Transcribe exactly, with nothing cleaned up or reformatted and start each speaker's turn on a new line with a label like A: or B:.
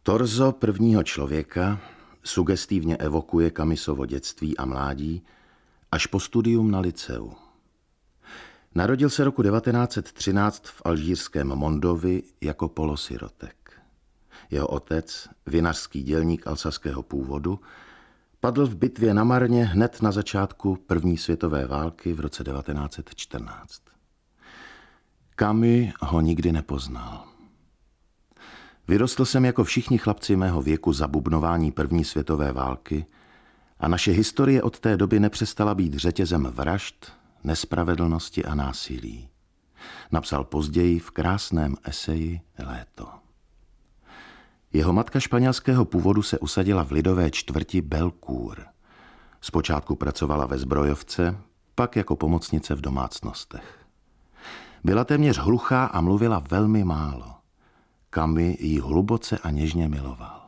A: Torzo prvního člověka sugestivně evokuje Camusovo dětství a mládí až po studium na lyceu. Narodil se roku devatenáct set třináct v alžírském Mondovi jako polosirotek. Jeho otec, vinařský dělník alsaského původu, padl v bitvě na Marně hned na začátku první světové války v roce devatenáct set čtrnáct. Camus ho nikdy nepoznal. Vyrostl jsem jako všichni chlapci mého věku za bubnování první světové války a naše historie od té doby nepřestala být řetězem vražd, nespravedlnosti a násilí. Napsal později v krásném eseji Léto. Jeho matka španělského původu se usadila v lidové čtvrti Belcourt. Zpočátku pracovala ve zbrojovce, pak jako pomocnice v domácnostech. Byla téměř hluchá a mluvila velmi málo. Camus ji hluboce a něžně miloval.